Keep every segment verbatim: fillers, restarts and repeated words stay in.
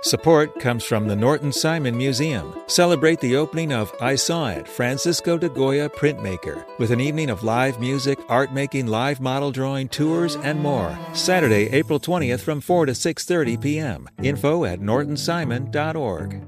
Support comes from the Norton Simon Museum. Celebrate the opening of I Saw It, Francisco de Goya Printmaker, with an evening of live music, art making, live model drawing, tours, and more. Saturday, April twentieth from four to six thirty p.m. Info at norton simon dot org.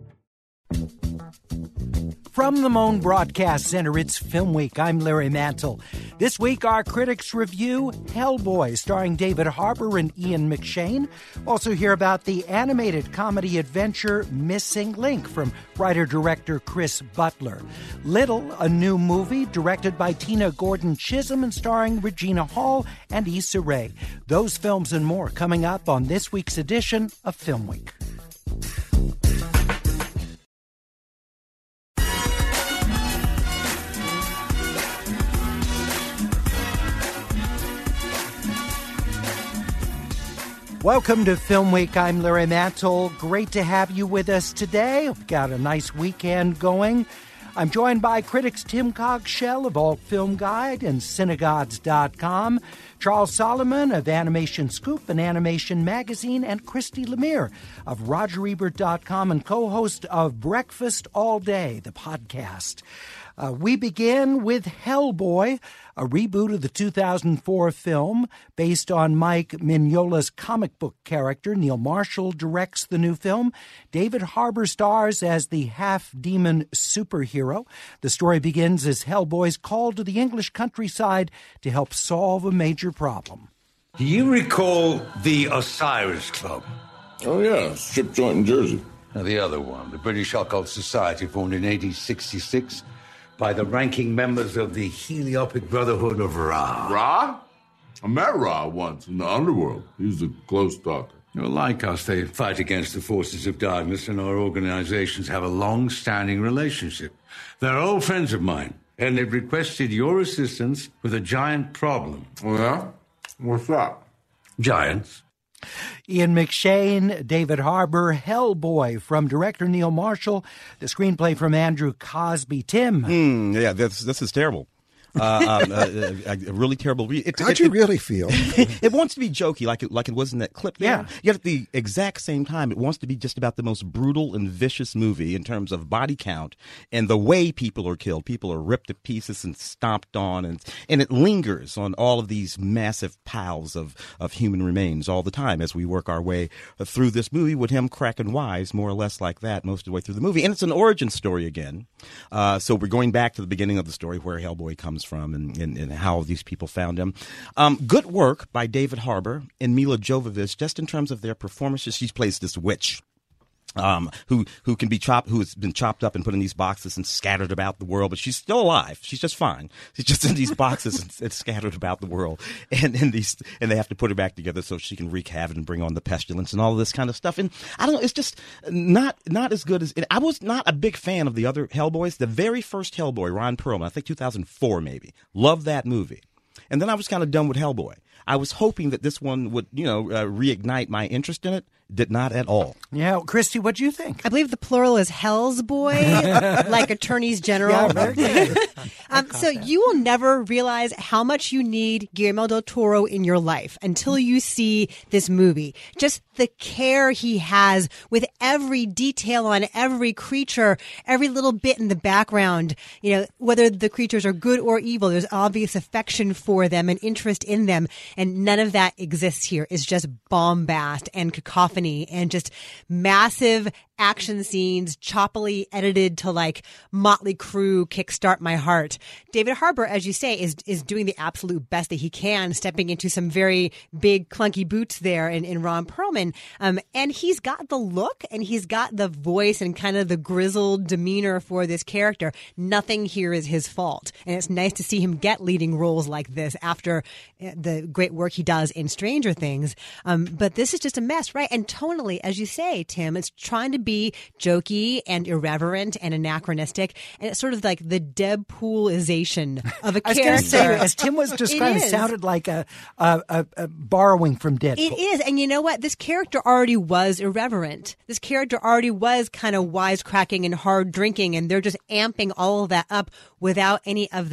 From the Moan Broadcast Center, it's Film Week. I'm Larry Mantle. This week, our critics review Hellboy, starring David Harbour and Ian McShane. Also hear about the animated comedy adventure Missing Link from writer-director Chris Butler. Little, a new movie directed by Tina Gordon Chisholm and starring Regina Hall and Issa Rae. Those films and more coming up on this week's edition of Film Week. Welcome to Film Week. I'm Larry Mantle. Great to have you with us today. We've got a nice weekend going. I'm joined by critics Tim Cogshell of Alt Film Guide and Cinegods dot com, Charles Solomon of Animation Scoop and Animation Magazine, and Christy Lemire of Roger Ebert dot com and co-host of Breakfast All Day, the podcast. Uh, we begin with Hellboy, a reboot of the two thousand four film based on Mike Mignola's comic book character. Neil Marshall directs the new film. David Harbour stars as the half-demon superhero. The story begins as Hellboy's called to the English countryside to help solve a major problem. Do you recall the Osiris Club? Oh, yeah, strip joint in Jersey. Now, the other one, the British Occult Society, formed in eighteen sixty-six by the ranking members of the Heliopic Brotherhood of Ra. Ra? I met Ra once in the underworld. He's a close talker. Well, like us, they fight against the forces of darkness, and our organizations have a long-standing relationship. They're old friends of mine, and they've requested your assistance with a giant problem. Oh, yeah? What's that? Giants. Ian McShane, David Harbour, Hellboy from director Neil Marshall, the screenplay from Andrew Cosby. Tim. Mm, yeah, this, this is terrible. Uh, um, uh, a, a really terrible. Re- it, How'd it, you it, really feel? It wants to be jokey, like it, like it was in that clip. There. Yeah. Yet at the exact same time, it wants to be just about the most brutal and vicious movie in terms of body count and the way people are killed. People are ripped to pieces and stomped on, and and it lingers on all of these massive piles of, of human remains all the time as we work our way through this movie with him cracking wise, more or less like that, most of the way through the movie. And it's an origin story again. Uh, so we're going back to the beginning of the story, where Hellboy comes from and, and, and how these people found him. Um, good work by David Harbour and Mila Jovovich, just in terms of their performances. She plays this witch. Um, who who can be chopped, who has been chopped up and put in these boxes and scattered about the world, but she's still alive. She's just fine. She's just in these boxes and, and scattered about the world, and and these and they have to put her back together so she can wreak havoc and bring on the pestilence and all of this kind of stuff. And I don't know, it's just not not as good as it, I was not a big fan of the other Hellboys. The very first Hellboy, Ron Perlman, I think two thousand four maybe, loved that movie, and then I was kind of done with Hellboy. I was hoping that this one would, you know, uh, reignite my interest in it. Did not at all. Yeah, Christy, what do you think? I believe the plural is Hell's Boy, like attorneys general. Yeah, very good. um, so you will never realize how much you need Guillermo del Toro in your life until you see this movie. Just the care he has with every detail on every creature, every little bit in the background. You know, whether the creatures are good or evil, there's obvious affection for them and interest in them, and none of that exists here. It's just bombast and cacophony and just massive action scenes, choppily edited to like Motley Crue, Kickstart My Heart. David Harbour, as you say, is is doing the absolute best that he can, stepping into some very big, clunky boots there in, in Ron Perlman. Um, and he's got the look and he's got the voice and kind of the grizzled demeanor for this character. Nothing here is his fault. And it's nice to see him get leading roles like this after the great work he does in Stranger Things. Um, but this is just a mess, right? And tonally, as you say, Tim, it's trying to be jokey and irreverent and anachronistic, and it's sort of like the Deadpoolization of a I was character. going to say, as Tim was describing, it, it sounded like a, a, a, a borrowing from Deadpool. It is, and you know what? This character already was irreverent. This character already was kind of wisecracking and hard drinking, and they're just amping all of that up without any of the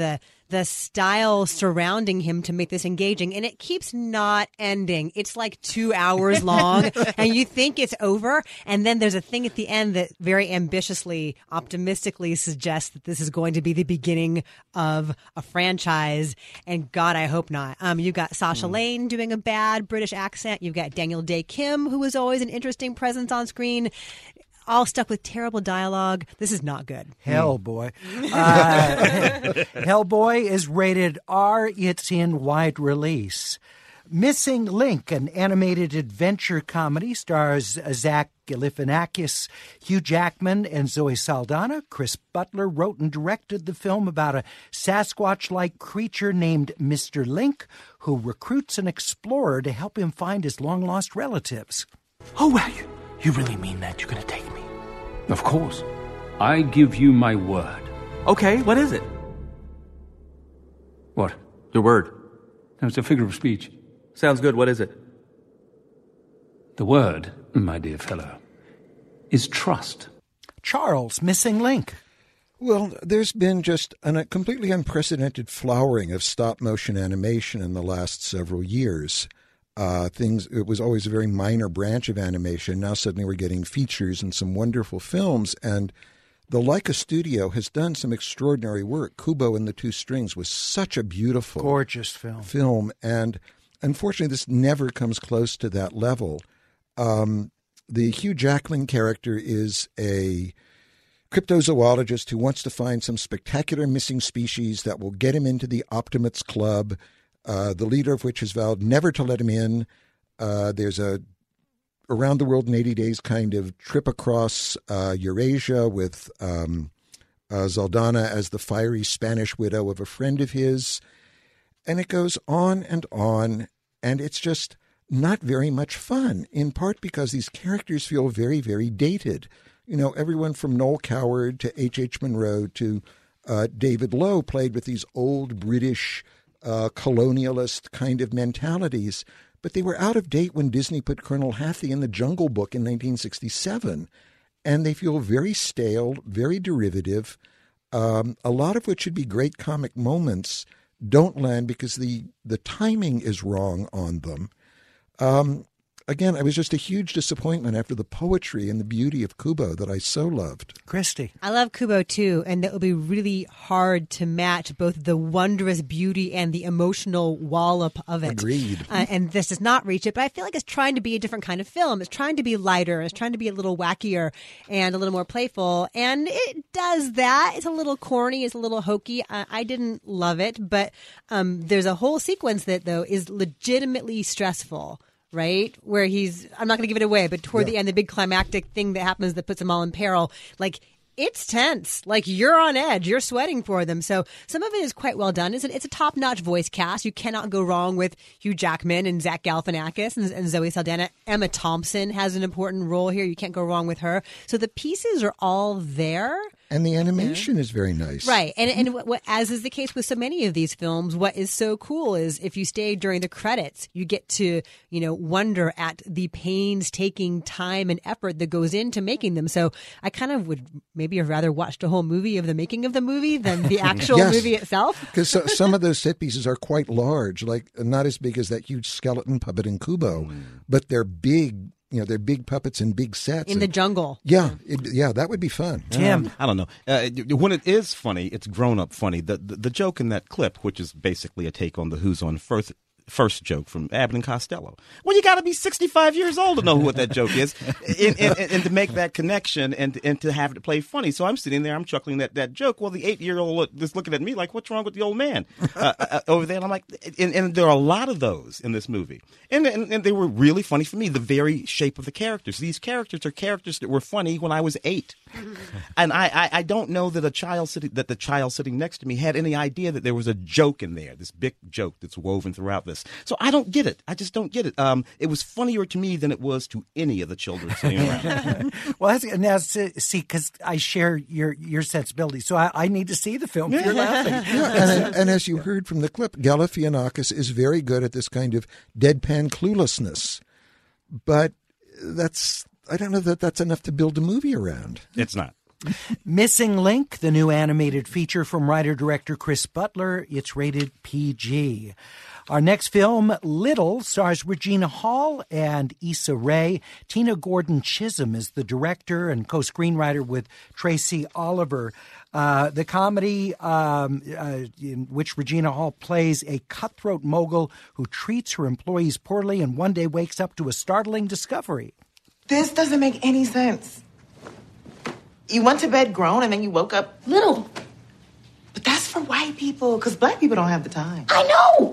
the style surrounding him to make this engaging, and it keeps not ending. It's like two hours long, and you think it's over, and then there's a thing at the end that very ambitiously, optimistically suggests that this is going to be the beginning of a franchise, and God, I hope not. Um, you've got Sasha mm. Lane doing a bad British accent. You've got Daniel Day Kim, who was always an interesting presence on screen, all stuck with terrible dialogue. This is not good. Hellboy. Uh, Hellboy is rated R. It's in wide release. Missing Link, an animated adventure comedy, stars Zach Galifianakis, Hugh Jackman, and Zoe Saldana. Chris Butler wrote and directed the film about a Sasquatch-like creature named Mister Link, who recruits an explorer to help him find his long-lost relatives. Oh, well, you, you really mean that? You're going to take me? Of course. I give you my word. Okay, what is it? What? Your word. No, it's a figure of speech. Sounds good. What is it? The word, my dear fellow, is trust. Charles, Missing Link. Well, there's been just an, a completely unprecedented flowering of stop-motion animation in the last several years. Uh, things it was always a very minor branch of animation. Now suddenly we're getting features and some wonderful films. And the Leica studio has done some extraordinary work. Kubo and the Two Strings was such a beautiful, gorgeous film. Film, and unfortunately, this never comes close to that level. Um, the Hugh Jackman character is a cryptozoologist who wants to find some spectacular missing species that will get him into the Optimates Club. Uh, the leader of which has vowed never to let him in. Uh, there's a around the world in eighty days kind of trip across uh, Eurasia with um, uh, Zaldana as the fiery Spanish widow of a friend of his. And it goes on and on, and it's just not very much fun, in part because these characters feel very, very dated. You know, everyone from Noel Coward to H H. Munro to uh, David Lowe played with these old British Uh, colonialist kind of mentalities, but they were out of date when Disney put Colonel Hattie in the Jungle Book in nineteen sixty-seven, and they feel very stale, very derivative. Um, a lot of what should be great comic moments don't land because the the timing is wrong on them. Um, Again, it was just a huge disappointment after the poetry and the beauty of Kubo that I so loved. Christy. I love Kubo, too, and it will be really hard to match both the wondrous beauty and the emotional wallop of it. Agreed. Uh, and this does not reach it, but I feel like it's trying to be a different kind of film. It's trying to be lighter. It's trying to be a little wackier and a little more playful, and it does that. It's a little corny. It's a little hokey. I, I didn't love it, but um, there's a whole sequence that, though, is legitimately stressful. Right? Where he's, I'm not going to give it away, but toward yeah. the end, the big climactic thing that happens that puts them all in peril, like, it's tense. Like, you're on edge. You're sweating for them. So some of it is quite well done. It's a, it's a top-notch voice cast. You cannot go wrong with Hugh Jackman and Zach Galifianakis and, and Zoe Saldana. Emma Thompson has an important role here. You can't go wrong with her. So the pieces are all there. And the animation yeah. is very nice. Right. And and what, what, as is the case with so many of these films, what is so cool is if you stay during the credits, you get to, you know, wonder at the painstaking time and effort that goes into making them. So I kind of would maybe have rather watched a whole movie of the making of the movie than the actual yes, movie itself. Because so, some of those set pieces are quite large, like not as big as that huge skeleton puppet in Kubo, mm. but they're big. You know, they're big puppets in big sets. In the jungle. Yeah, it, yeah, that would be fun. Tim. Um, I don't know. Uh, when it is funny, it's grown-up funny. The, the the joke in that clip, which is basically a take on the Who's on First first joke from Abbott and Costello. Well, you got to be sixty-five years old to know what that joke is and, and, and, and to make that connection and and to have it play funny. So I'm sitting there, I'm chuckling at that joke. Well, the eight-year-old is looking at me like, what's wrong with the old man uh, uh, over there? And I'm like, and, and there are a lot of those in this movie. And, and, and they were really funny for me, the very shape of the characters. These characters are characters that were funny when I was eight. And I, I, I don't know that a child sitting that the child sitting next to me had any idea that there was a joke in there, this big joke that's woven throughout this. So I don't get it. I just don't get it. Um, it was funnier to me than it was to any of the children sitting around. Well, that's, now see, because I share your your sensibility, so I, I need to see the film. You're laughing. Yeah, and, and as you heard from the clip, Galifianakis is very good at this kind of deadpan cluelessness. But that's I don't know that that's enough to build a movie around. It's not. Missing Link, the new animated feature from writer-director Chris Butler. It's rated P G. Our next film, Little, stars Regina Hall and Issa Rae. Tina Gordon Chisholm is the director and co-screenwriter with Tracy Oliver. Uh, the comedy um, uh, in which Regina Hall plays a cutthroat mogul who treats her employees poorly and one day wakes up to a startling discovery. This doesn't make any sense. You went to bed grown and then you woke up little. But that's for white people, because black people don't have the time. I know!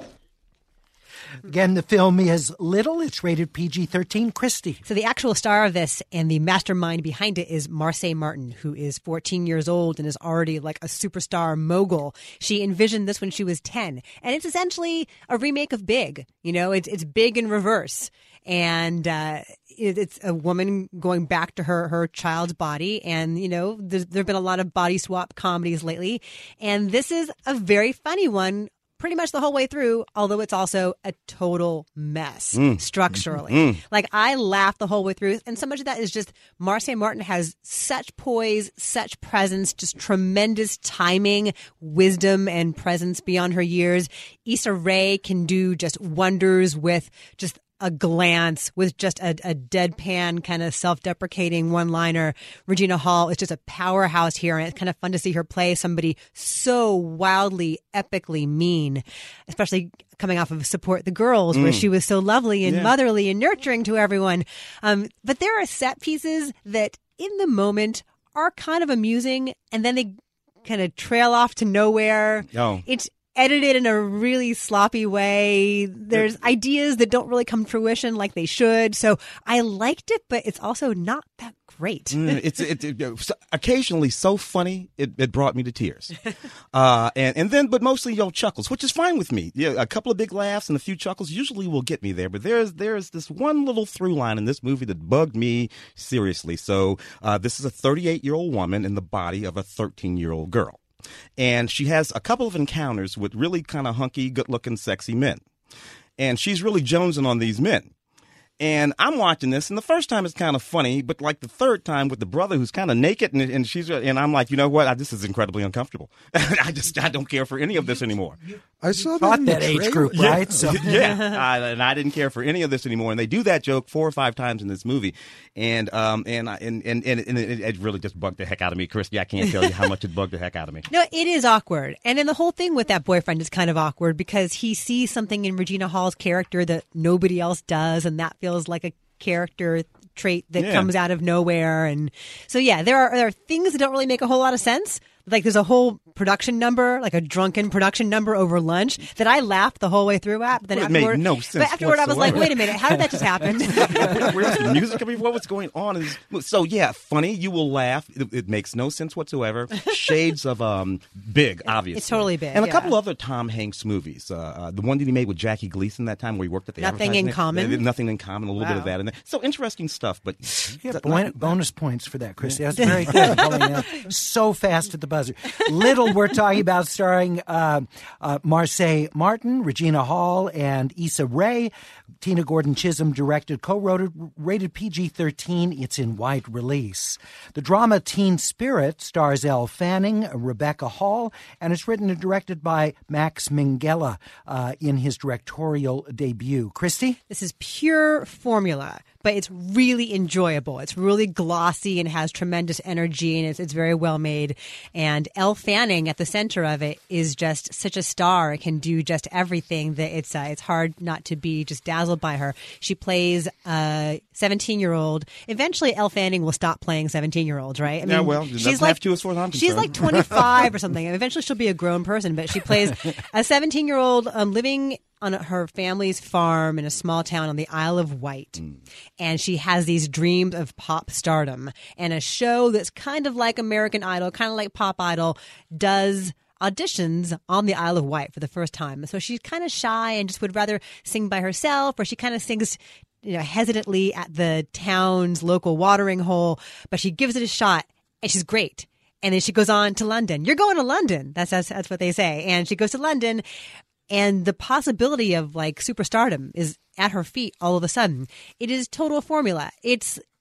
Again, the film is Little. It's rated P G thirteen. Christy. So the actual star of this and the mastermind behind it is Marseille Martin, who is fourteen years old and is already like a superstar mogul. She envisioned this when she was ten. And it's essentially a remake of Big. You know, it's it's Big in reverse. And uh, it, it's a woman going back to her, her child's body. And, you know, there have been a lot of body swap comedies lately. And this is a very funny one. Pretty much the whole way through, although it's also a total mess mm. structurally. Mm. Like, I laughed the whole way through, and so much of that is just Marseille Martin has such poise, such presence, just tremendous timing, wisdom, and presence beyond her years. Issa Rae can do just wonders with just a glance, with just a, a deadpan kind of self-deprecating one-liner. Regina Hall is just a powerhouse here, and it's kind of fun to see her play somebody so wildly, epically mean, especially coming off of Support the Girls, mm. where she was so lovely and yeah. motherly and nurturing to everyone. Um, but there are set pieces that, in the moment, are kind of amusing, and then they kind of trail off to nowhere. Oh. It's edited in a really sloppy way. There's ideas that don't really come to fruition like they should. So I liked it, but it's also not that great. mm, it's it, it, it, occasionally so funny it, it brought me to tears, uh, and and then but mostly yo chuckles, which is fine with me. Yeah, a couple of big laughs and a few chuckles usually will get me there. But there's there's this one little through line in this movie that bugged me seriously. So uh, this is a thirty-eight year old woman in the body of a thirteen year old girl. And she has a couple of encounters with really kind of hunky, good-looking, sexy men. And she's really jonesing on these men. And I'm watching this, and the first time it's kind of funny, but like the third time with the brother who's kind of naked, and, and she's and I'm like, you know what? I, this is incredibly uncomfortable. I just I don't care for any of this anymore. I saw that, in that the age group, right? Yeah, So. yeah. I, and I didn't care for any of this anymore. And they do that joke four or five times in this movie, and um and I, and and and, and it, it really just bugged the heck out of me, Christy. I can't tell you how much it bugged the heck out of me. No, it is awkward, and then the whole thing with that boyfriend is kind of awkward because he sees something in Regina Hall's character that nobody else does, and that feels like a character trait that yeah. comes out of nowhere. And so, yeah, there are, there are things that don't really make a whole lot of sense. Like, there's a whole production number, like a drunken production number over lunch that I laughed the whole way through at. But then well, it afterward, made no sense but afterward I was like, whatsoever. wait a minute, how did that just happen? Where's the music coming from? What's going on? So, yeah, funny. You will laugh. It, it makes no sense whatsoever. Shades of um, Big, obviously. It's totally Big. And a yeah. couple other Tom Hanks movies. Uh, uh, the one that he made with Jackie Gleason that time where he worked at the Nothing in Common. Uh, Nothing in Common, a little wow. bit of that in there. So interesting stuff. But yeah, bon- bonus points for that, Christy. That's very good. Pulling out so fast at the buzzer. Little we're talking about, starring uh, uh, Marseille Martin, Regina Hall, and Issa Rae. Tina Gordon Chisholm directed, co-wrote, rated P G thirteen. It's in wide release. The drama Teen Spirit stars Elle Fanning, Rebecca Hall, and it's written and directed by Max Minghella uh, in his directorial debut. Christy? This is pure formula, but it's really enjoyable. It's really glossy and has tremendous energy, and it's, it's very well made. And Elle Fanning at the center of it is just such a star. It can do just everything that it's uh, it's hard not to be just dazzled by her. She plays a seventeen-year-old. Eventually, Elle Fanning will stop playing seventeen-year-olds, right? I mean, yeah, well, she's like to as far as I'm she's like twenty-five or something. Eventually, she'll be a grown person, but she plays a seventeen-year-old um, living on her family's farm in a small town on the Isle of Wight. Mm. And she has these dreams of pop stardom. And a show that's kind of like American Idol, kind of like Pop Idol, does auditions on the Isle of Wight for the first time. So she's kind of shy and just would rather sing by herself, or she kind of sings, you know, hesitantly at the town's local watering hole, but she gives it a shot, and she's great. And then she goes on to London. You're going to London. That's, that's, that's what they say. And she goes to London, and the possibility of like superstardom is at her feet all of a sudden. It is total formula. It's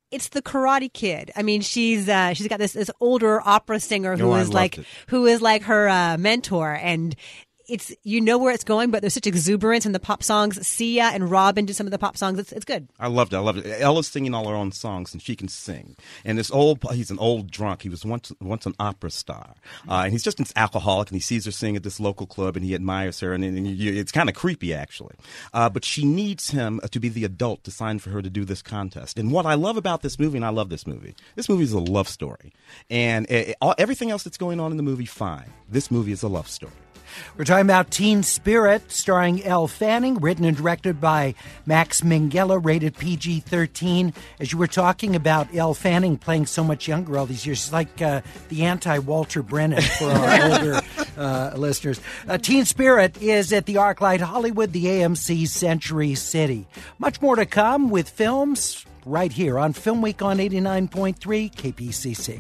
it's the Karate Kid. I mean, she's uh, she's got this this older opera singer who Oh, I is loved like it. who is like her uh, mentor, and it's you know where it's going, but there's such exuberance in the pop songs. Sia and Robin did some of the pop songs. It's it's good. I loved it. I loved it. Ella's singing all her own songs, and she can sing. And this old, he's an old drunk. He was once once an opera star, uh, and he's just an alcoholic. And he sees her sing at this local club, and he admires her, and, and you, it's kind of creepy actually. Uh, but she needs him to be the adult to sign for her to do this contest. And what I love about this movie, and I love this movie, this movie is a love story, and it, it, all, everything else that's going on in the movie, fine. This movie is a love story. We're talking about Teen Spirit, starring Elle Fanning, written and directed by Max Minghella, rated P G thirteen. As you were talking about Elle Fanning playing so much younger all these years, she's like uh, the anti-Walter Brennan for our older uh, listeners. Uh, Teen Spirit is at the ArcLight Hollywood, the A M C Century City. Much more to come with films right here on Film Week on eighty-nine point three K P C C.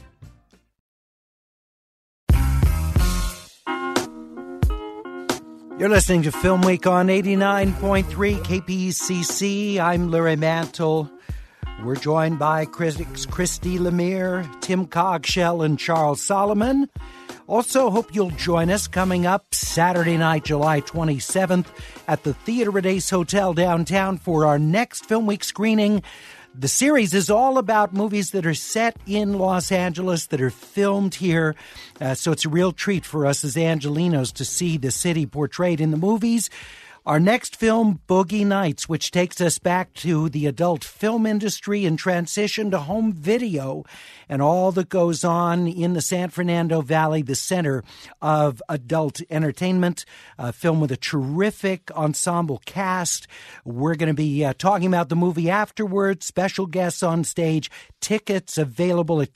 You're listening to Film Week on eighty-nine point three K P C C. I'm Larry Mantle. We're joined by critics Christy Lemire, Tim Cogshell, and Charles Solomon. Also, hope you'll join us coming up Saturday night, July twenty-seventh, at the Theater at Ace Hotel downtown for our next Film Week screening. The series is all about movies that are set in Los Angeles, that are filmed here. Uh, so it's a real treat for us as Angelinos to see the city portrayed in the movies. Our next film, Boogie Nights, which takes us back to the adult film industry and transition to home video and all that goes on in the San Fernando Valley, the center of adult entertainment. A film with a terrific ensemble cast. We're going to be uh, talking about the movie afterwards, special guests on stage, tickets available at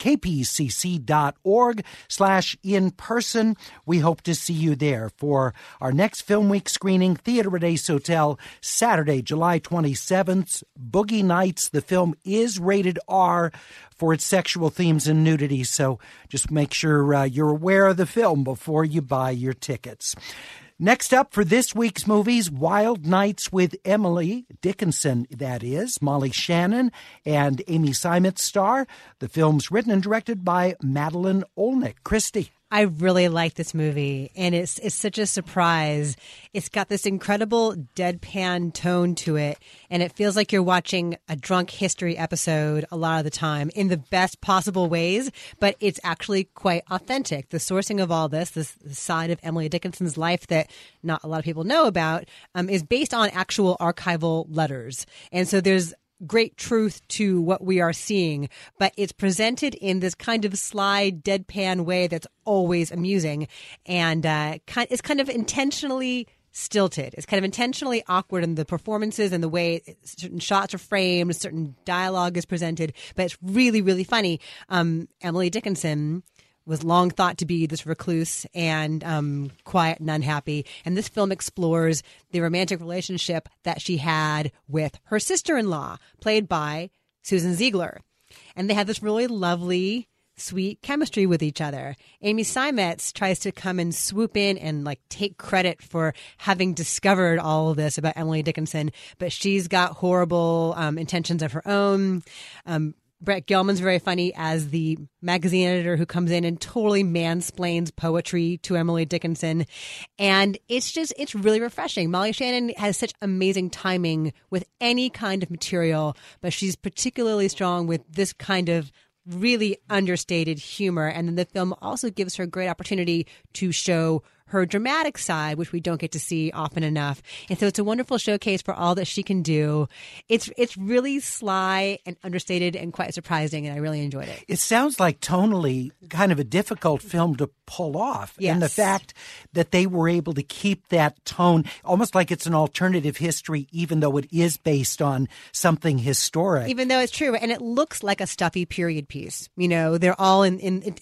kpcc.org slash in person. We hope to see you there for our next Film Week screening, Theater at Ace Hotel, Saturday, July twenty-seventh. Boogie Nights. The film is rated R for its sexual themes and nudity, so just make sure uh, you're aware of the film before you buy your tickets. Next up for this week's movies, Wild Nights with Emily Dickinson, that is, Molly Shannon and Amy Seimetz star. The film's written and directed by Madeline Olnick. Christy. I really like this movie, and it's it's such a surprise. It's got this incredible deadpan tone to it, and it feels like you're watching a drunk history episode a lot of the time in the best possible ways, but it's actually quite authentic. The sourcing of all this, this, this side of Emily Dickinson's life that not a lot of people know about, um, is based on actual archival letters. And so there's great truth to what we are seeing, but it's presented in this kind of sly, deadpan way that's always amusing, and uh, kind, it's kind of intentionally stilted. It's kind of intentionally awkward in the performances and the way certain shots are framed, certain dialogue is presented, but it's really, really funny. Um, Emily Dickinson was long thought to be this recluse and um, quiet and unhappy. And this film explores the romantic relationship that she had with her sister-in-law, played by Susan Ziegler. And they have this really lovely, sweet chemistry with each other. Amy Seimetz tries to come and swoop in and like take credit for having discovered all of this about Emily Dickinson, but she's got horrible um, intentions of her own. Um, Brett Gelman's very funny as the magazine editor who comes in and totally mansplains poetry to Emily Dickinson. And it's just, it's really refreshing. Molly Shannon has such amazing timing with any kind of material, but she's particularly strong with this kind of really understated humor. And then the film also gives her a great opportunity to show her dramatic side, which we don't get to see often enough. And so it's a wonderful showcase for all that she can do. It's it's really sly and understated and quite surprising, and I really enjoyed it. It sounds like tonally kind of a difficult film to pull off. Yes. And the fact that they were able to keep that tone, almost like it's an alternative history, even though it is based on something historic. Even though it's true. And it looks like a stuffy period piece. You know, they're all in, in it, it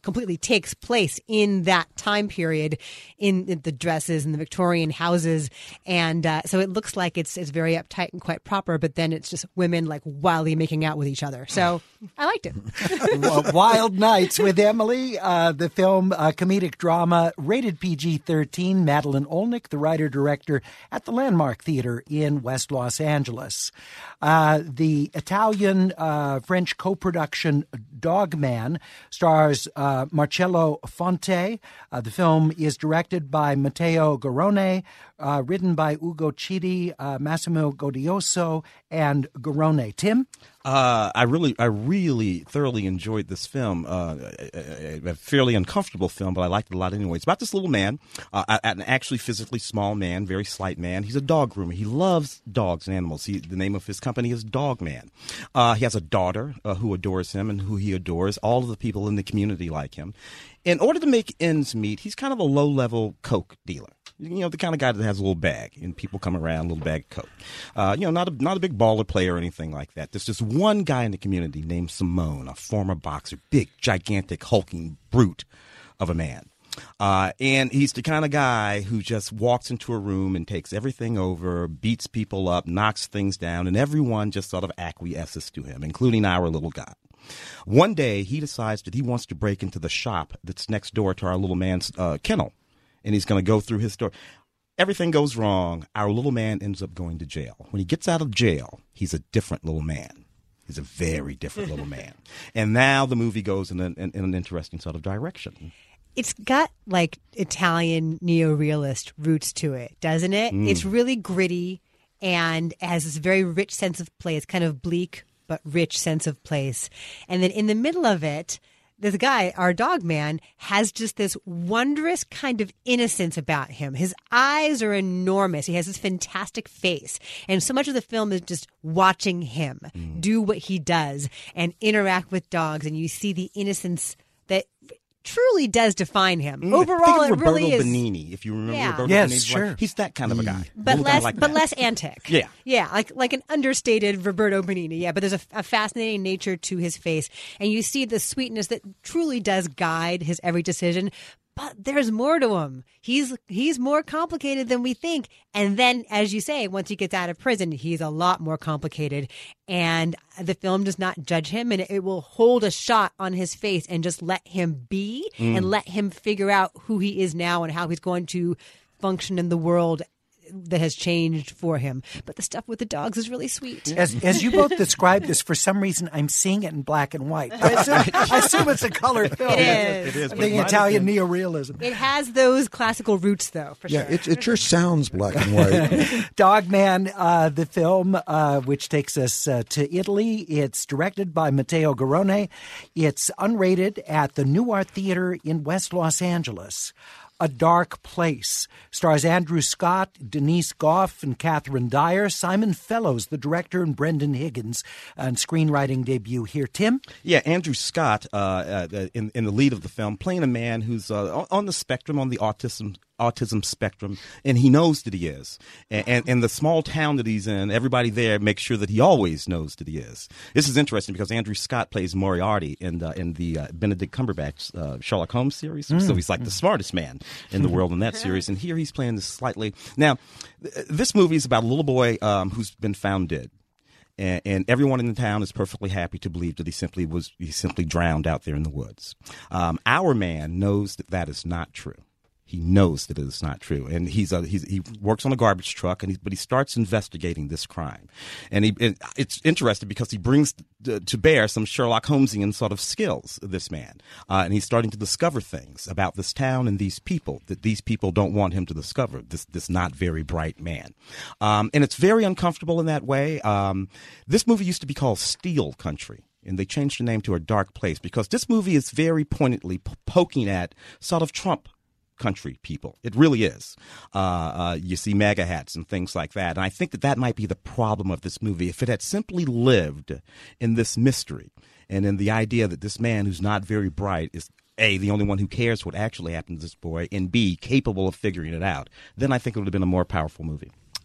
completely takes place in that time period, in the dresses and the Victorian houses, and uh, so it looks like it's it's very uptight and quite proper. But then it's just women like wildly making out with each other. So I liked it. Wild Nights with Emily, uh, the film, uh, comedic drama, rated P G thirteen. Madeline Olnick, the writer-director at the Landmark Theater in West Los Angeles. Uh, the Italian-French uh, co-production Dogman stars uh, Marcello Fonte. Uh, the film is directed by Matteo Garrone, uh, written by Ugo Chidi, uh, Massimo Godioso, and Garrone. Tim? Uh, I really, I really thoroughly enjoyed this film. Uh, a, a fairly uncomfortable film, but I liked it a lot anyway. It's about this little man, uh, an actually physically small man, very slight man. He's a dog groomer. He loves dogs and animals. He, the name of his company is Dogman. Uh, he has a daughter uh, who adores him and who he adores. All of the people in the community like him. In order to make ends meet, he's kind of a low-level coke dealer. You know, the kind of guy that has a little bag, and people come around, a little bag of coke. Uh, you know, not a not a big baller player or anything like that. There's just one guy in the community named Simone, a former boxer, big, gigantic, hulking brute of a man. Uh, and he's the kind of guy who just walks into a room and takes everything over, beats people up, knocks things down, and everyone just sort of acquiesces to him, including our little guy. One day, he decides that he wants to break into the shop that's next door to our little man's uh, kennel. And he's going to go through his store. Everything goes wrong. Our little man ends up going to jail. When he gets out of jail, he's a different little man. He's a very different little man. And now the movie goes in, a, in, in an interesting sort of direction. It's got like Italian neorealist roots to it, doesn't it? Mm. It's really gritty and has this very rich sense of place, kind of bleak but rich sense of place. And then in the middle of it, this guy, our dog man, has just this wondrous kind of innocence about him. His eyes are enormous. He has this fantastic face. And so much of the film is just watching him mm. do what he does and interact with dogs. And you see the innocence that truly does define him. Mm, Overall, think of it really Roberto is. Benigni, if you remember Yeah. Roberto Yes, Benigni's sure. wife. He's that kind of a guy. But Little less, guy like but that. less antic. Yeah. yeah, like like an understated Roberto Benigni. Yeah, but there's a, a fascinating nature to his face, and you see the sweetness that truly does guide his every decision. But there's more to him. He's he's more complicated than we think. And then, as you say, once he gets out of prison, he's a lot more complicated. And the film does not judge him, and it will hold a shot on his face and just let him be mm. and let him figure out who he is now and how he's going to function in the world that has changed for him. But the stuff with the dogs is really sweet. As, as you both describe this, for some reason, I'm seeing it in black and white. I assume, I assume it's a color film. It is. It is. The Italian neorealism. It has those classical roots, though, for Yeah, sure. it, it sure sounds black and white. Dogman, uh, the film, uh, which takes us uh, to Italy. It's directed by Matteo Garrone. It's unrated at the New Art Theater in West Los Angeles. A Dark Place stars Andrew Scott, Denise Goff, and Catherine Dyer. Simon Fellows, the director, and Brendan Higgins, and screenwriting debut here. Tim? Yeah, Andrew Scott, uh, uh, in, in the lead of the film, playing a man who's uh, on the spectrum, on the autism autism spectrum, and he knows that he is. And, and, and the small town that he's in, everybody there makes sure that he always knows that he is. This is interesting because Andrew Scott plays Moriarty in the, in the uh, Benedict Cumberbatch uh, Sherlock Holmes series. Mm. So he's like the smartest man in the world in that series. And here he's playing this slightly... Now, th- this movie is about a little boy um, who's been found dead. And, and everyone in the town is perfectly happy to believe that he simply was he simply drowned out there in the woods. Um, our man knows that that is not true. He knows that it is not true, and he's, a, he's he works on a garbage truck, and he, but he starts investigating this crime, and he and it's interesting because he brings to, to bear some Sherlock Holmesian sort of skills. This man, uh, and he's starting to discover things about this town and these people that these people don't want him to discover. This this not very bright man, um, and it's very uncomfortable in that way. Um, this movie used to be called Steel Country. And they changed the name to A Dark Place because this movie is very pointedly p- poking at sort of Trump country people. It really is. Uh, uh, you see MAGA hats and things like that. And I think that that might be the problem of this movie. If it had simply lived in this mystery and in the idea that this man who's not very bright is A, the only one who cares what actually happened to this boy, and B, capable of figuring it out, then I think it would have been a more powerful movie.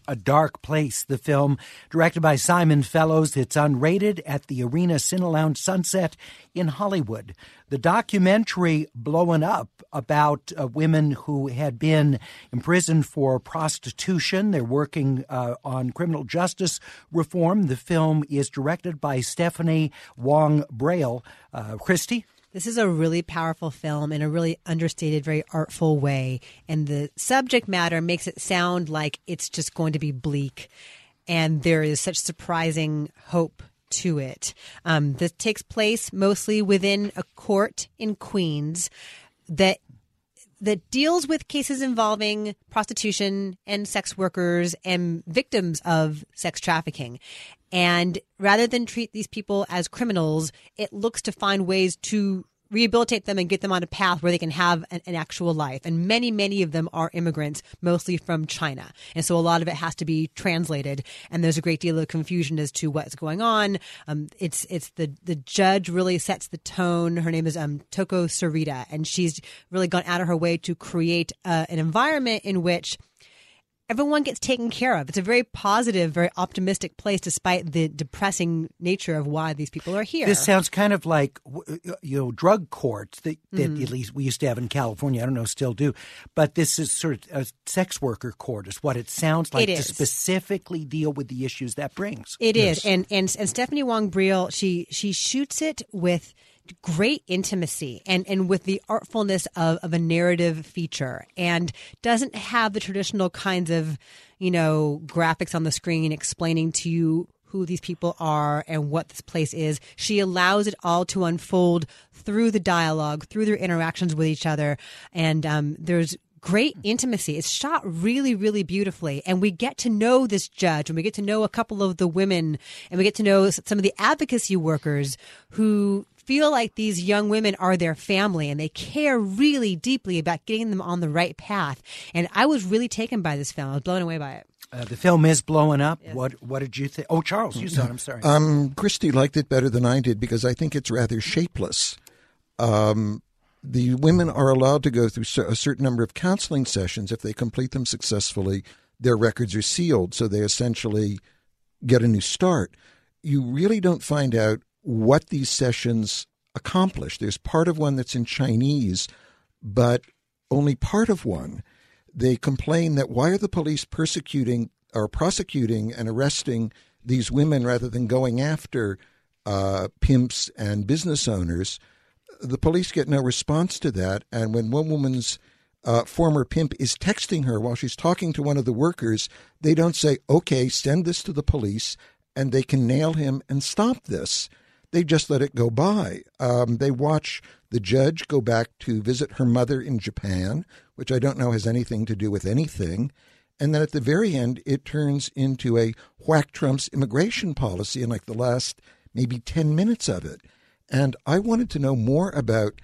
A Dark Place, the film, directed by Simon Fellows. It's unrated at the Arena Cinelounge Sunset in Hollywood. The documentary Blowing Up about uh, women who had been imprisoned for prostitution. They're working uh, on criminal justice reform. The film is directed by Stephanie Wong Braille. Uh, Christy? This is a really powerful film in a really understated, very artful way. And the subject matter makes it sound like it's just going to be bleak. And there is such surprising hope to it. Um, this takes place mostly within a court in Queens that that deals with cases involving prostitution and sex workers and victims of sex trafficking. And rather than treat these people as criminals, it looks to find ways to rehabilitate them and get them on a path where they can have an, an actual life. And many, many of them are immigrants, mostly from China. And so a lot of it has to be translated. And there's a great deal of confusion as to what's going on. Um, it's it's the, the judge really sets the tone. Her name is um, Toko Sarita, and she's really gone out of her way to create uh, an environment in which everyone gets taken care of. It's a very positive, very optimistic place, despite the depressing nature of why these people are here. This sounds kind of like, you know, drug courts that, that mm-hmm. at least we used to have in California. I don't know, still do. But this is sort of a sex worker court is what it sounds like it to is. specifically deal with the issues that brings. It yes. is. And, and and Stephanie Wong Braille, she she shoots it with great intimacy and, and with the artfulness of, of a narrative feature, and doesn't have the traditional kinds of, you know, graphics on the screen explaining to you who these people are and what this place is. She allows it all to unfold through the dialogue, through their interactions with each other. And um, there's great intimacy. It's shot really, really beautifully. And we get to know this judge, and we get to know a couple of the women, and we get to know some of the advocacy workers who feel like these young women are their family, and they care really deeply about getting them on the right path. And I was really taken by this film. I was blown away by it. Uh, the film is blowing up. Yes. What What did you think? Oh, Charles, you saw it. I'm sorry. Um, Christy liked it better than I did because I think it's rather shapeless. Um, the women are allowed to go through a certain number of counseling sessions. If they complete them successfully, their records are sealed, so they essentially get a new start. You really don't find out what these sessions accomplish. There's part of one that's in Chinese, but only part of one. They complain that why are the police persecuting or prosecuting and arresting these women rather than going after uh, pimps and business owners? The police get no response to that. And when one woman's uh, former pimp is texting her while she's talking to one of the workers, they don't say, okay, send this to the police and they can nail him and stop this. They just let it go by. Um, they watch the judge go back to visit her mother in Japan, which I don't know has anything to do with anything. And then at the very end, it turns into a whack Trump's immigration policy in like the last maybe ten minutes of it. And I wanted to know more about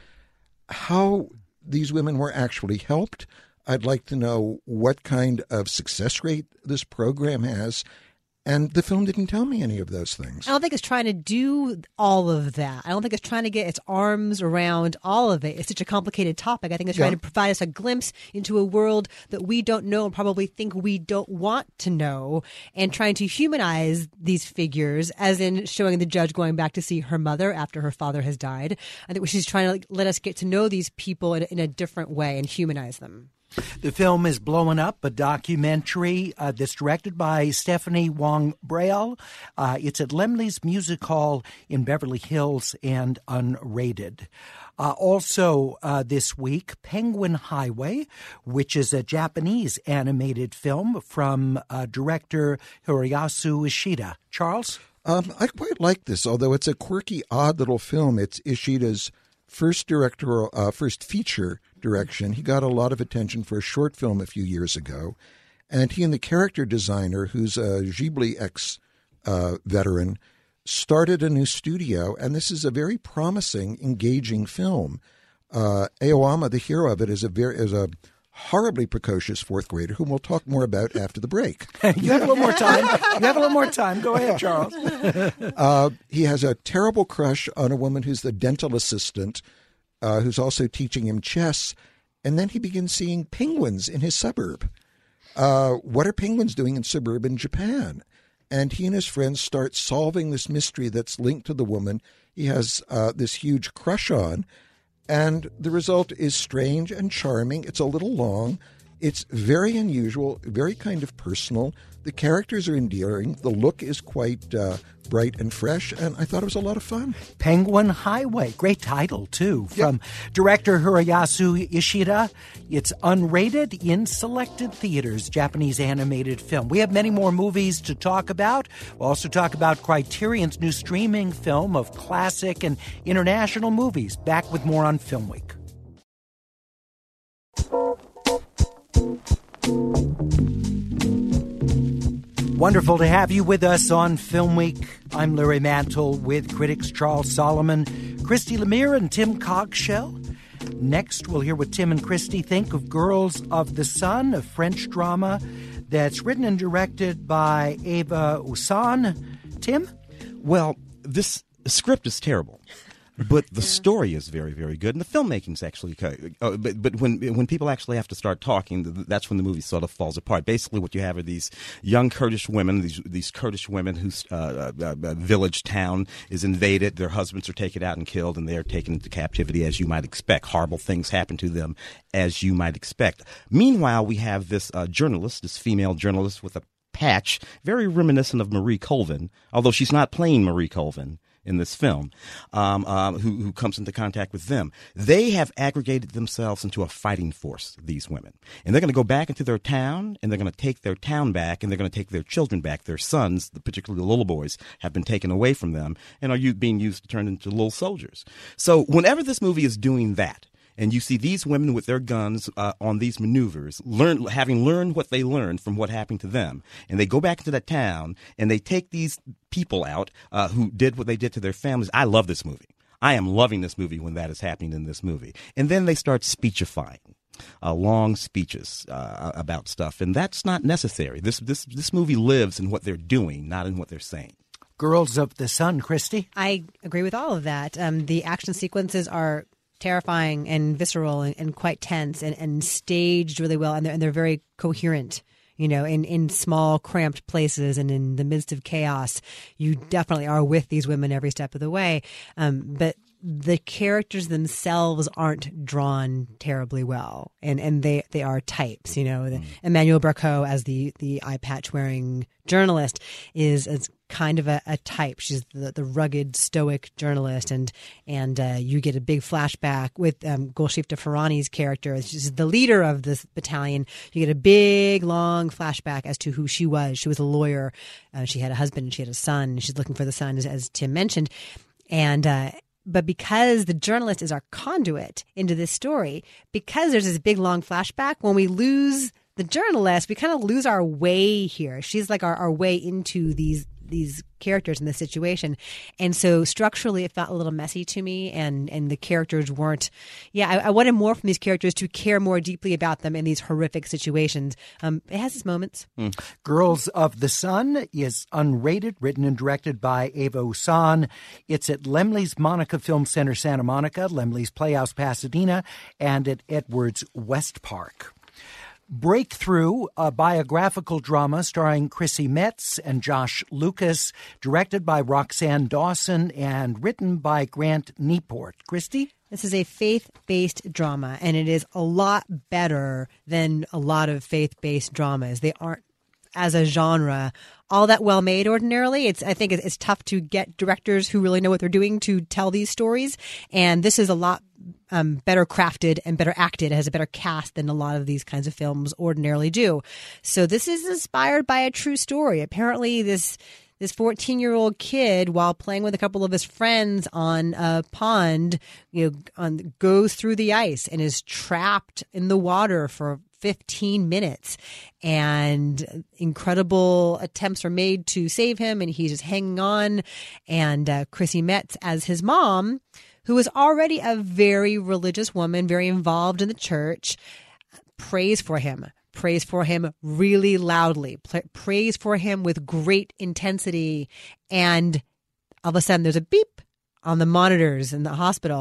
how these women were actually helped. I'd like to know what kind of success rate this program has. And the film didn't tell me any of those things. I don't think it's trying to do all of that. I don't think it's trying to get its arms around all of it. It's such a complicated topic. I think it's trying yeah. to provide us a glimpse into a world that we don't know and probably think we don't want to know, and trying to humanize these figures, as in showing the judge going back to see her mother after her father has died. I think she's trying to like, let us get to know these people in, in a different way and humanize them. The film is Blowing Up, a documentary uh, that's directed by Stephanie Wong Braille. Uh, it's at Laemmle's Music Hall in Beverly Hills and unrated. Uh, also uh, this week, Penguin Highway, which is a Japanese animated film from uh, director Hiroyasu Ishida. Charles? Um, I quite like this, although it's a quirky, odd little film. It's Ishida's first directorial, uh, first feature direction. He got a lot of attention for a short film a few years ago. And he and the character designer, who's a Ghibli ex-veteran, uh, started a new studio. And this is a very promising, engaging film. Uh, Aoyama, the hero of it, is a very is a horribly precocious fourth grader whom we'll talk more about after the break. You have a little more time. You have a little more time. Go ahead, Charles. uh, he has a terrible crush on a woman who's the dental assistant, uh, who's also teaching him chess. And then he begins seeing penguins in his suburb. uh, what are penguins doing in suburban Japan? And he and his friends start solving this mystery that's linked to the woman he has uh, this huge crush on. And the result is strange and charming. It's a little long. It's very unusual, very kind of personal. The characters are endearing. The look is quite uh, bright and fresh, and I thought it was a lot of fun. Penguin Highway. Great title, too, from yep. director Hiroyasu Ishida. It's unrated in selected theaters, Japanese animated film. We have many more movies to talk about. We'll also talk about Criterion's new streaming film of classic and international movies. Back with more on Film Week. Wonderful to have you with us on Film Week. I'm Larry Mantle with critics Charles Solomon, Christy Lemire, and Tim Cogshell. Next, we'll hear what Tim and Christy think of Girls of the Sun, a French drama that's written and directed by Eva Usan. Tim? Well, this script is terrible. But the story is very, very good, and the filmmaking's actually. Uh, but but when when people actually have to start talking, that's when the movie sort of falls apart. Basically, what you have are these young Kurdish women, these these Kurdish women whose uh, uh, uh, village town is invaded. Their husbands are taken out and killed, and they are taken into captivity, as you might expect. Horrible things happen to them, as you might expect. Meanwhile, we have this uh, journalist, this female journalist with a patch, very reminiscent of Marie Colvin, although she's not playing Marie Colvin in this film, um, um, who, who comes into contact with them. They have aggregated themselves into a fighting force, these women. And they're going to go back into their town, and they're going to take their town back, and they're going to take their children back. Their sons, particularly the little boys, have been taken away from them and are being used to turn into little soldiers. So whenever this movie is doing that, and you see these women with their guns uh, on these maneuvers, learn, having learned what they learned from what happened to them, and they go back into that town, and they take these people out uh, who did what they did to their families. I love this movie. I am loving this movie when that is happening in this movie. And then they start speechifying. Uh, long speeches uh, about stuff, and that's not necessary. This this this movie lives in what they're doing, not in what they're saying. Girls of the Sun, Christy? I agree with all of that. Um, the action sequences are terrifying and visceral and, and quite tense and, and staged really well, and they're, and they're very coherent. You know, in, in small, cramped places and in the midst of chaos, you definitely are with these women every step of the way. Um, but the characters themselves aren't drawn terribly well, and and they they are types. You know, the, Emmanuel Barcot as the the eye patch wearing journalist is is kind of a, a type. She's the, the rugged, stoic journalist, and and uh, you get a big flashback with um, Golshifteh Farahani's character. She's the leader of this battalion. You get a big, long flashback as to who she was. She was a lawyer. Uh, she had a husband, and she had a son. And she's looking for the son, as, as Tim mentioned, and. Uh, But because the journalist is our conduit into this story, because there's this big, long flashback, when we lose the journalist, we kind of lose our way here. She's like our, our way into these these characters in this situation. And so structurally, it felt a little messy to me, and, and the characters weren't, yeah, I, I wanted more from these characters to care more deeply about them in these horrific situations. Um, it has its moments. Mm. Girls of the Sun is unrated, written and directed by Eva Usan. It's at Laemmle's Monica Film Center, Santa Monica, Laemmle's Playhouse, Pasadena, and at Edwards West Park. Breakthrough, a biographical drama starring Chrissy Metz and Josh Lucas, directed by Roxanne Dawson and written by Grant Nieport. Christy? This is a faith-based drama, and it is a lot better than a lot of faith-based dramas. They aren't, as a genre, all that well made ordinarily. It's I think it's tough to get directors who really know what they're doing to tell these stories, and this is a lot um, better crafted and better acted. It has a better cast than a lot of these kinds of films ordinarily do. So this is inspired by a true story. Apparently, this this fourteen-year-old kid, while playing with a couple of his friends on a pond, you know, on, goes through the ice and is trapped in the water for fifteen minutes, and incredible attempts are made to save him, and he's just hanging on. And uh, Chrissy Metz as his mom, who is already a very religious woman, very involved in the church, prays for him, prays for him really loudly, prays for him with great intensity. And all of a sudden there's a beep on the monitors in the hospital.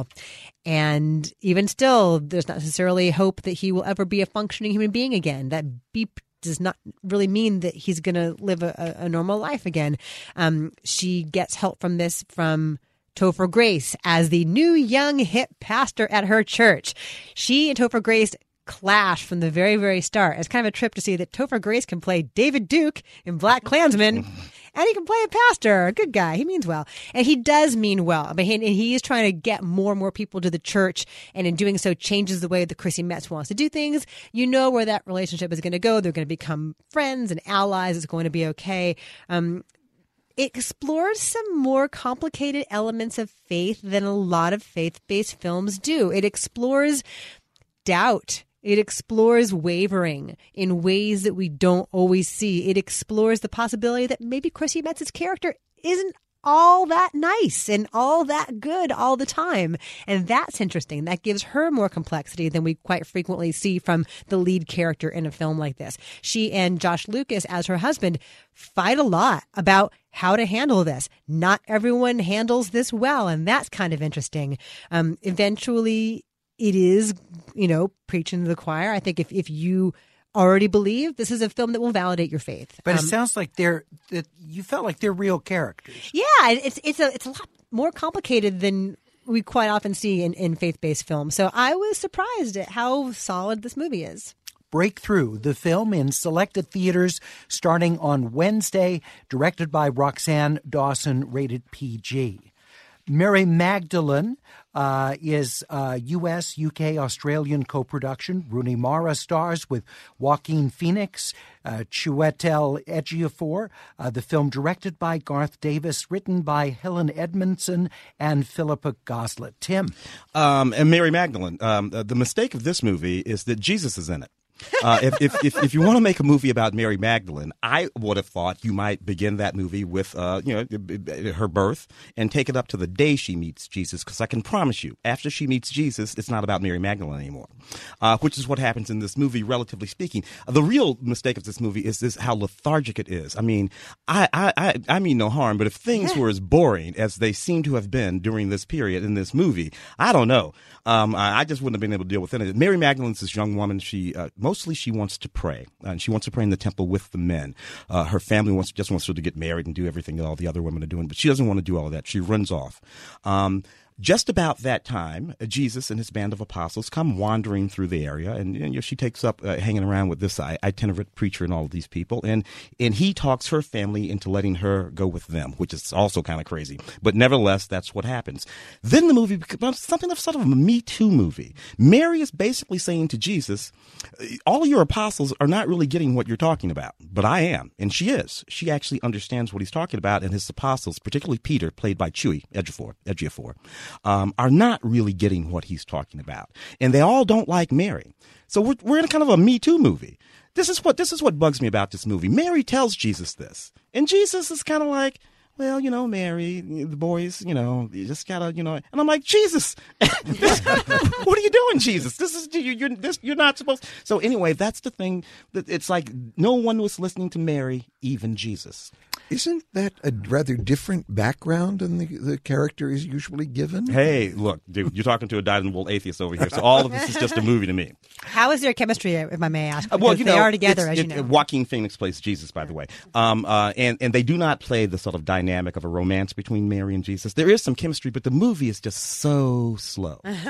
And even still, there's not necessarily hope that he will ever be a functioning human being again. That beep does not really mean that he's going to live a, a normal life again. Um, she gets help from this from Topher Grace as the new young hip pastor at her church. She and Topher Grace clash from the very, very start. It's kind of a trip to see that Topher Grace can play David Duke in Black Klansman, and he can play a pastor, a good guy. He means well. And he does mean well. I mean, he, and he is trying to get more and more people to the church, and in doing so changes the way that Chrissy Metz wants to do things. You know where that relationship is going to go. They're going to become friends and allies. It's going to be okay. Um, It explores some more complicated elements of faith than a lot of faith-based films do. It explores doubt. It explores wavering in ways that we don't always see. It explores the possibility that maybe Chrissy Metz's character isn't all that nice and all that good all the time. And that's interesting. That gives her more complexity than we quite frequently see from the lead character in a film like this. She and Josh Lucas, as her husband, fight a lot about how to handle this. Not everyone handles this well, and that's kind of interesting. Um, eventually, it is, you know, preaching to the choir. I think if, if you already believe, this is a film that will validate your faith. But um, it sounds like they're that you felt like they're real characters. Yeah, it's it's a it's a lot more complicated than we quite often see in, in faith-based films. So I was surprised at how solid this movie is. Breakthrough, the film in selected theaters starting on Wednesday, directed by Roxanne Dawson, rated P G. Mary Magdalene uh, is a U S, U K, Australian co-production. Rooney Mara stars with Joaquin Phoenix, uh, Chiwetel Ejiofor. Uh, the film directed by Garth Davis, written by Helen Edmondson and Philippa Goslett. Tim. Um, and Mary Magdalene, um, the mistake of this movie is that Jesus is in it. Uh, if, if, if, if you want to make a movie about Mary Magdalene, I would have thought you might begin that movie with, uh, you know, her birth and take it up to the day she meets Jesus. Because I can promise you, after she meets Jesus, it's not about Mary Magdalene anymore, uh, which is what happens in this movie, relatively speaking. The real mistake of this movie is this how lethargic it is. I mean, I, I, I, I mean no harm, but if things were as boring as they seem to have been during this period in this movie, I don't know. Um, I, I just wouldn't have been able to deal with it. Mary Magdalene's this young woman. She uh, Mostly she wants to pray, and she wants to pray in the temple with the men. Uh, her family wants just wants her to get married and do everything that all the other women are doing, but she doesn't want to do all of that. She runs off. Um, Just about that time, Jesus and his band of apostles come wandering through the area, and, and you know, she takes up uh, hanging around with this itinerant preacher and all of these people, and and he talks her family into letting her go with them, which is also kind of crazy. But nevertheless, that's what happens. Then the movie becomes something of sort of a Me Too movie. Mary is basically saying to Jesus, all of your apostles are not really getting what you're talking about, but I am, and she is. She actually understands what he's talking about, and his apostles, particularly Peter, played by Chewie Ejiofor, Ejiofor Um, are not really getting what he's talking about, and they all don't like Mary. So we're we're in a kind of a Me Too movie. This is what this is what bugs me about this movie. Mary tells Jesus this, and Jesus is kind of like, well, you know, Mary, the boys, you know, you just gotta, you know, and I'm like, Jesus, this, what are you doing, Jesus? This is you, you're this you're not supposed. So anyway, that's the thing. That it's like no one was listening to Mary, even Jesus. Isn't that a rather different background than the, the character is usually given? Hey, look, dude, you're talking to a dyed-in-the-wool atheist over here, so all of this is just a movie to me. How is their chemistry, if I may ask? Uh, well, you they know, are together, as it, you know. Joaquin Phoenix plays Jesus, by the way. Um, uh, and, and they do not play the sort of dynamic of a romance between Mary and Jesus. There is some chemistry, but the movie is just so slow, uh-huh.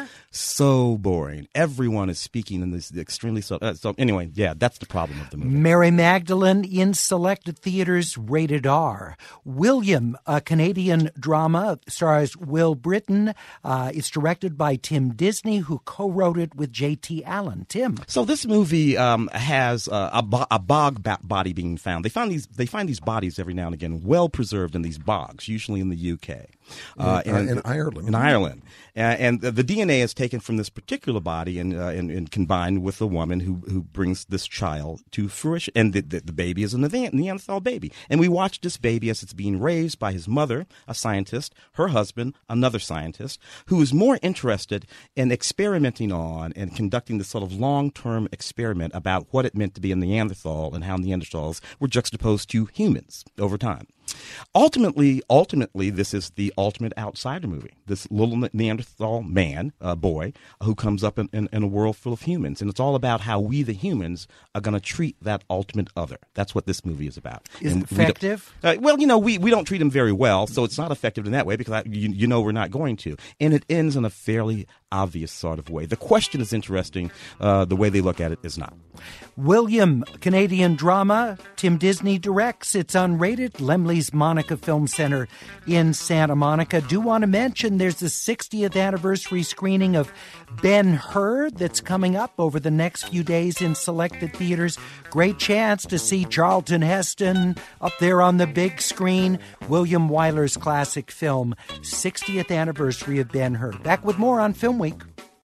so boring. Everyone is speaking in this extremely slow. Uh, so anyway, yeah, that's the problem of the movie. Mary Magdalene in selected theaters, rated R. William, a Canadian drama, stars Will Britton. Uh, it's directed by Tim Disney, who co-wrote it with J T Allen. Tim. So this movie um, has uh, a, bo- a bog ba- body being found. They find these they find these bodies every now and again, well preserved in these bogs, usually in the U K. Uh, in, and, in Ireland. In Ireland. Uh, and the, the D N A is taken from this particular body and, uh, and, and combined with the woman who, who brings this child to fruition. And the, the, the baby is a Neanderthal baby. And we watch this baby as it's being raised by his mother, a scientist, her husband, another scientist, who is more interested in experimenting on and conducting this sort of long-term experiment about what it meant to be a Neanderthal and how Neanderthals were juxtaposed to humans over time. Ultimately, ultimately, this is the ultimate outsider movie. This little Neanderthal man, uh, boy, who comes up in, in, in a world full of humans. And it's all about how we, the humans, are going to treat that ultimate other. That's what this movie is about. Is and it effective? We uh, well, you know, we, we don't treat him very well, so it's not effective in that way because I, you, you know we're not going to. And it ends in a fairly obvious sort of way. The question is interesting. Uh, the way they look at it is not. William, Canadian drama. Tim Disney directs. It's unrated. Laemmle's Monica Film Center in Santa Monica. Do want to mention there's the sixtieth anniversary screening of Ben-Hur that's coming up over the next few days in selected theaters. Great chance to see Charlton Heston up there on the big screen. William Wyler's classic film, sixtieth anniversary of Ben-Hur. Back with more on Film Week.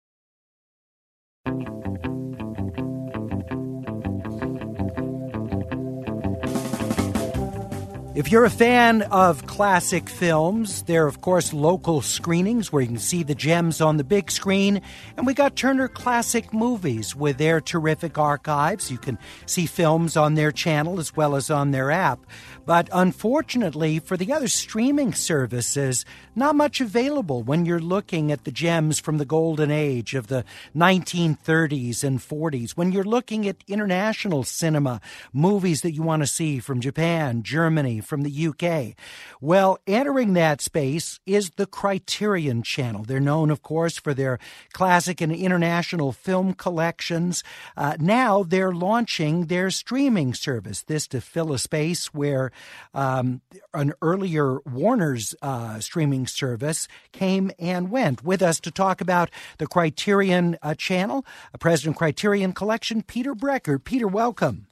If you're a fan of classic films, there are, of course, local screenings where you can see the gems on the big screen. And we got Turner Classic Movies with their terrific archives. You can see films on their channel as well as on their app. But unfortunately, for the other streaming services, not much available when you're looking at the gems from the golden age of the nineteen thirties and forties. When you're looking at international cinema, movies that you want to see from Japan, Germany, from the U K. Well, entering that space is the Criterion Channel. They're known, of course, for their classic and international film collections. Uh, now they're launching their streaming service, this to fill a space where um, an earlier Warner's uh, streaming service came and went. With us to talk about the Criterion uh, Channel, uh, President Criterion Collection, Peter Brecker. Peter, welcome.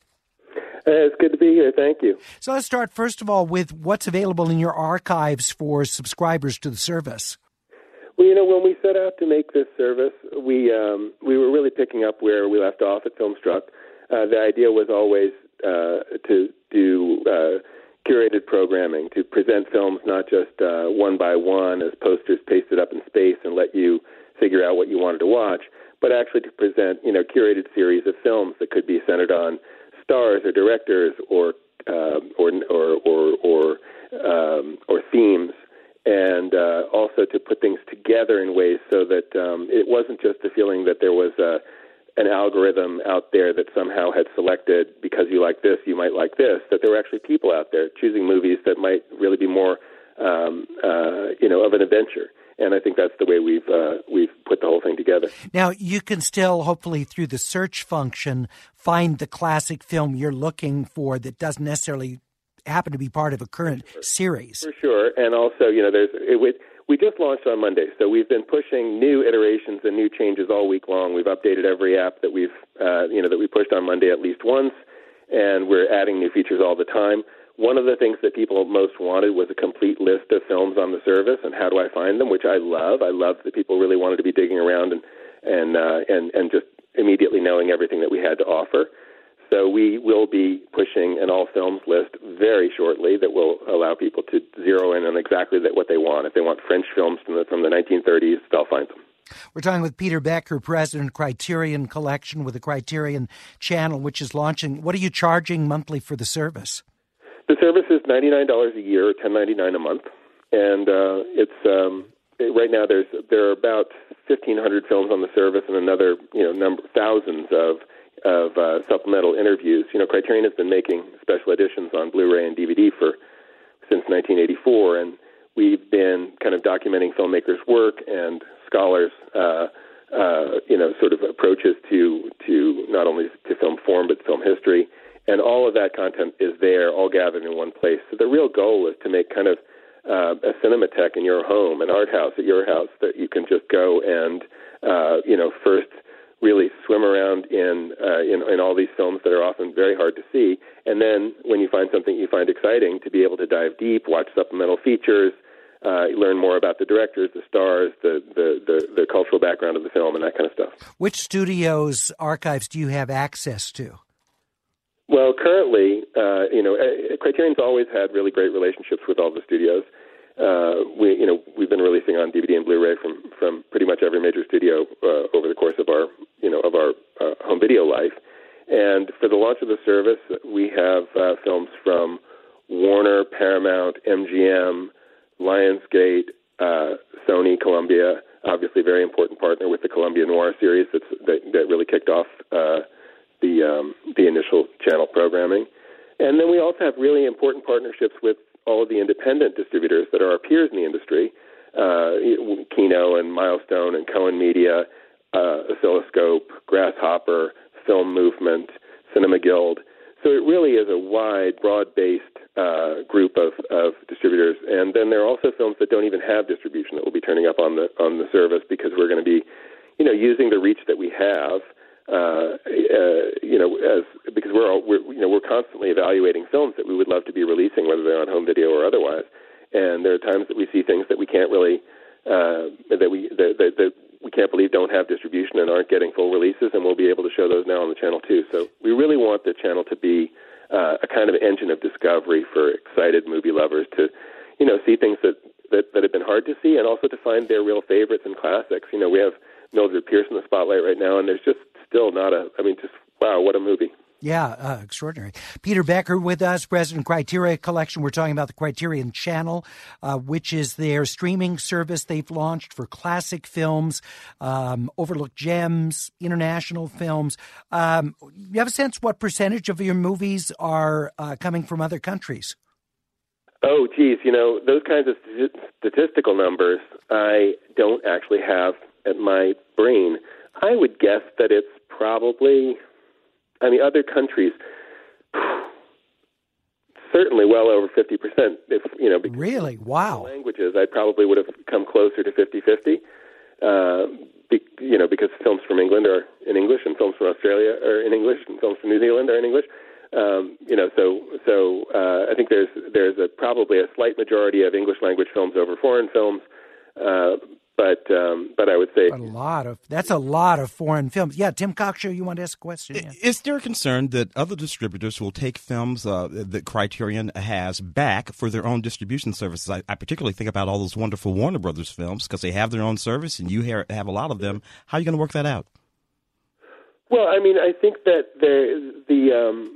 It's good to be here. Thank you. So let's start, first of all, with what's available in your archives for subscribers to the service. Well, you know, when we set out to make this service, we um, we were really picking up where we left off at Filmstruck. Uh, the idea was always uh, to do uh, curated programming, to present films not just uh, one by one as posters pasted up in space and let you figure out what you wanted to watch, but actually to present, you know, curated series of films that could be centered on stars or directors or uh, or or or or, um, or themes, and uh, also to put things together in ways so that um, it wasn't just the feeling that there was a, an algorithm out there that somehow had selected because you like this, you might like this. That there were actually people out there choosing movies that might really be more, um, uh, you know, of an adventure. And I think that's the way we've uh, we've put the whole thing together. Now, you can still, hopefully, through the search function, find the classic film you're looking for that doesn't necessarily happen to be part of a current series. For sure. And also, you know, there's it, we, we just launched on Monday, so we've been pushing new iterations and new changes all week long. We've updated every app that we've, uh, you know, that we pushed on Monday at least once, and we're adding new features all the time. One of the things that people most wanted was a complete list of films on the service and how do I find them, which I love. I love that people really wanted to be digging around and and uh, and, and just immediately knowing everything that we had to offer. So we will be pushing an all-films list very shortly that will allow people to zero in on exactly that, what they want. If they want French films from the, from the nineteen thirties, they'll find them. We're talking with Peter Brecker, President Criterion Collection with the Criterion Channel, which is launching. What are you charging monthly for the service? The service is ninety-nine dollars a year, or ten ninety-nine a month, and uh, it's um, it, right now. There's there are about fifteen hundred films on the service, and another you know number thousands of of uh, supplemental interviews. You know, Criterion has been making special editions on Blu-ray and D V D for since nineteen eighty-four, and we've been kind of documenting filmmakers' work and scholars, uh, uh, you know, sort of approaches to to not only to film form but film history. And all of that content is there, all gathered in one place. So the real goal is to make kind of uh, a cinematheque in your home, an art house at your house that you can just go and, uh, you know, first really swim around in, uh, in in all these films that are often very hard to see. And then when you find something you find exciting, to be able to dive deep, watch supplemental features, uh, learn more about the directors, the stars, the, the, the, the cultural background of the film, and that kind of stuff. Which studios' archives do you have access to? Well, currently, uh, you know, Criterion's always had really great relationships with all the studios. Uh, we, you know, we've been releasing on D V D and Blu-ray from, from pretty much every major studio uh, over the course of our, you know, of our uh, home video life. And for the launch of the service, we have uh, films from Warner, Paramount, M G M, Lionsgate, uh, Sony, Columbia, obviously a very important partner with the Columbia Noir series that's, that, that really kicked off uh, the um, the initial channel programming. And then we also have really important partnerships with all of the independent distributors that are our peers in the industry, uh, Kino and Milestone and Cohen Media, uh, Oscilloscope, Grasshopper, Film Movement, Cinema Guild. So it really is a wide, broad-based uh, group of, of distributors. And then there are also films that don't even have distribution that will be turning up on the on the service because we're going to be, you know, using the reach that we have. Uh, uh, you know, as because we're, all, we're you know we're constantly evaluating films that we would love to be releasing, whether they're on home video or otherwise. And there are times that we see things that we can't really uh, that we that, that, that we can't believe don't have distribution and aren't getting full releases, and we'll be able to show those now on the channel too. So we really want the channel to be uh, a kind of engine of discovery for excited movie lovers to, you know, see things that, that that have been hard to see, and also to find their real favorites and classics. You know, we have Mildred Pierce in the spotlight right now, and there's just still not a, I mean, just, wow, what a movie. Yeah, uh, extraordinary. Peter Becker with us, President Criteria Collection. We're talking about the Criterion Channel, uh, which is their streaming service they've launched for classic films, um, overlooked gems, international films. Um, you have a sense what percentage of your movies are uh, coming from other countries? Oh, geez, you know, those kinds of statistical numbers I don't actually have at my brain. I would guess that it's probably, I mean, other countries, certainly well over fifty percent. If you know, really, wow. Languages, I probably would have come closer to fifty-fifty. Uh, be, you know, because films from England are in English, and films from Australia are in English, and films from New Zealand are in English. Um, you know, so so uh, I think there's there's a, probably a slight majority of English language films over foreign films. Uh, But um, but I would say a lot of that's a lot of foreign films. Yeah, Tim Cockshow, you want to ask a question? Yeah. Is there a concern that other distributors will take films uh, that Criterion has back for their own distribution services? I, I particularly think about all those wonderful Warner Brothers films because they have their own service, and you have a lot of them. How are you going to work that out? Well, I mean, I think that the the um,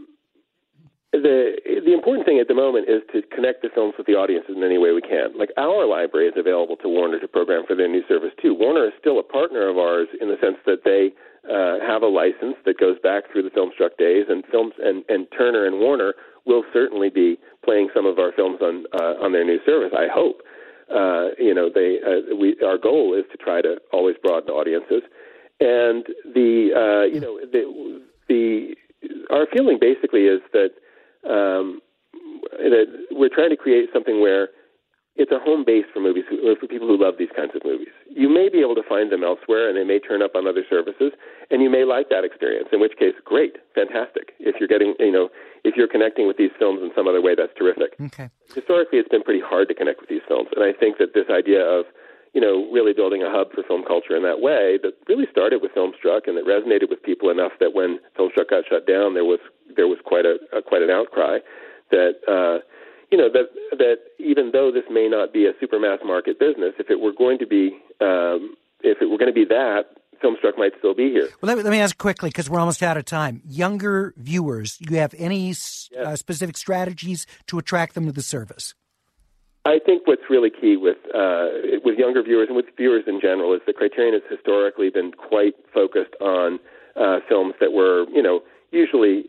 The the important thing at the moment is to connect the films with the audiences in any way we can. Like, our library is available to Warner to program for their new service, too. Warner is still a partner of ours in the sense that they uh, have a license that goes back through the Filmstruck days, and films and, and Turner and Warner will certainly be playing some of our films on uh, on their new service, I hope. Uh, you know, they uh, we our goal is to try to always broaden audiences. And the, uh, you know, the, the our feeling basically is that Um, that we're trying to create something where it's a home base for movies, for people who love these kinds of movies. You may be able to find them elsewhere, and they may turn up on other services, and you may like that experience, in which case, great, fantastic. If you're getting, you know, if you're connecting with these films in some other way, that's terrific. Okay. Historically, it's been pretty hard to connect with these films, and I think that this idea of, you know, really building a hub for film culture in that way that really started with Filmstruck and that resonated with people enough that when Filmstruck got shut down, there was there was quite a, a quite an outcry that uh, you know that that even though this may not be a super mass market business, if it were going to be um, if it were going to be that, Filmstruck might still be here. Well, let me, let me ask quickly because we're almost out of time. Younger viewers, do you have any yes. uh, specific strategies to attract them to the service? I think what's really key with uh, with younger viewers and with viewers in general is that Criterion has historically been quite focused on uh, films that were, you know, usually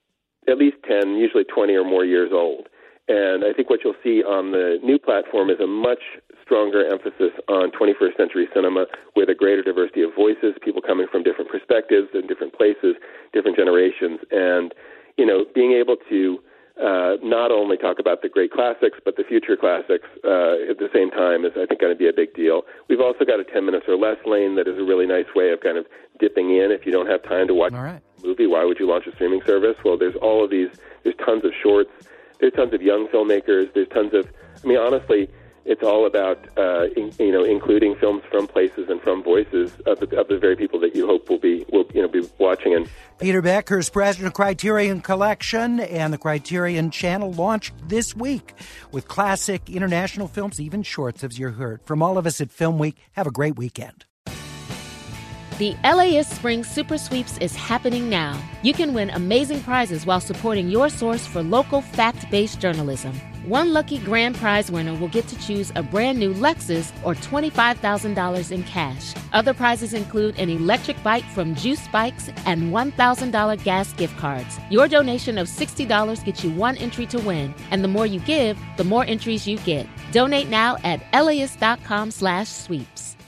at least ten, usually twenty or more years old. And I think what you'll see on the new platform is a much stronger emphasis on twenty-first century cinema with a greater diversity of voices, people coming from different perspectives and different places, different generations, and, you know, being able to Uh, not only talk about the great classics, but the future classics uh, at the same time is, I think, going to be a big deal. We've also got a ten minutes or less lane that is a really nice way of kind of dipping in. If you don't have time to watch all right. a movie, why would you launch a streaming service? Well, there's all of these, there's tons of shorts, there's tons of young filmmakers, there's tons of, I mean, honestly, it's all about, uh, in, you know, including films from places and from voices of the, of the very people that you hope will be, will, you know, be watching. And Peter Becker is president of Criterion Collection, and the Criterion Channel launched this week with classic international films, even shorts, as you heard. From all of us at Film Week, have a great weekend. The L A S Spring Super Sweeps is happening now. You can win amazing prizes while supporting your source for local fact-based journalism. One lucky grand prize winner will get to choose a brand new Lexus or twenty-five thousand dollars in cash. Other prizes include an electric bike from Juice Bikes and one thousand dollars gas gift cards. Your donation of sixty dollars gets you one entry to win, and the more you give, the more entries you get. Donate now at L A S dot com slash sweeps.